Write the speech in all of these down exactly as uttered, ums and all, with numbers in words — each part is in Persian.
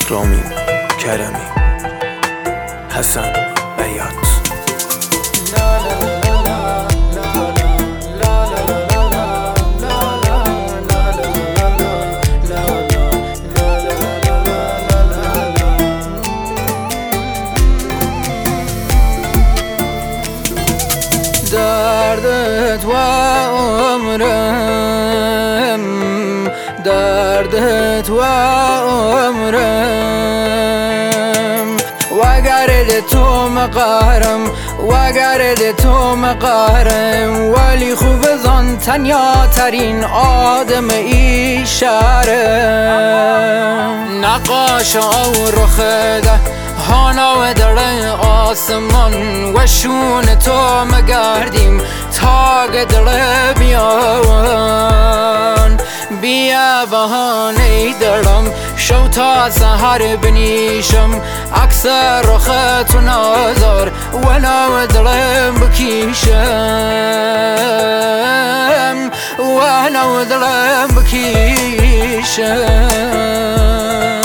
رامین کرمی، حسن بیات. دردت و عمرم، دردت و عمرم، وگرد تو مقهرم، وگرد تو مقهرم، ولی خوب زن تنیا ترین آدم ای شهرم. نقاش او رخده هانا و در آسمان و شون تو مگردیم تا قدر بیان. بیا بهانه دارم شو تا سحر بنیشم، عکس رخت و نازار و نو دلم بکیشم، و نو دلم بکیشم.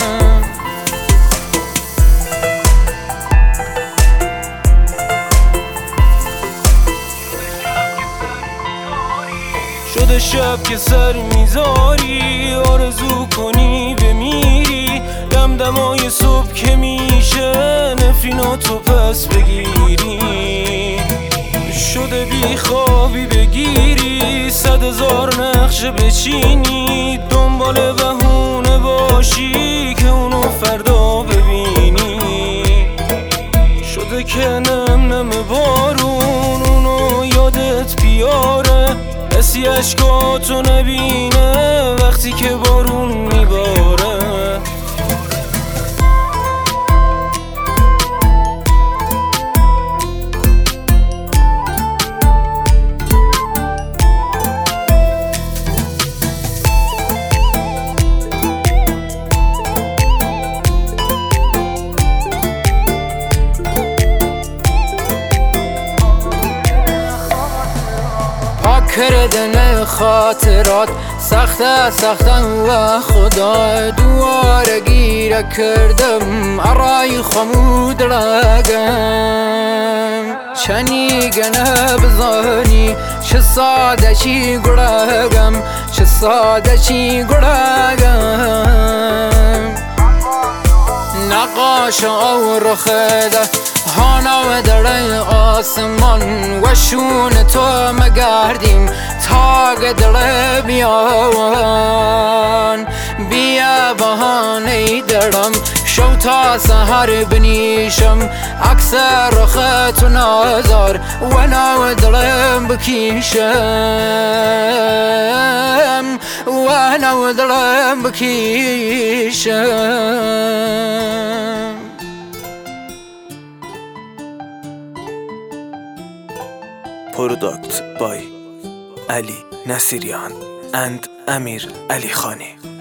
شده شب که سر میذاری، آرزو کنی بمیری، دم دمای صبح که میشه نفریناتو پس بگیری. شده بی خوابی بگیری، صد هزار نقشه بچینی، دنبال بهونه باشی که اونو فردا ببینی. شده که نم نم بارون اونو یادت بیاره، کسی اشکاتو نبینه وقتی که بارون میباره. کردن خاطرات سخته سختن و خدا دواره گیره کردم ارای خمود رگم. چنی گنه بزانی چه ساده چی گرگم، چه ساده چی گرگم. نقاش او رخده هانا و در آسمان و شون تو مگردیم تا قدر بیان. بیا بهانه دارم شو تا سحر بنیشم، عکس رخت و نازار و نو دلم بکیشم، و نو دلم بکیشم. Product by Ali Nasirian and Amir Ali Khani.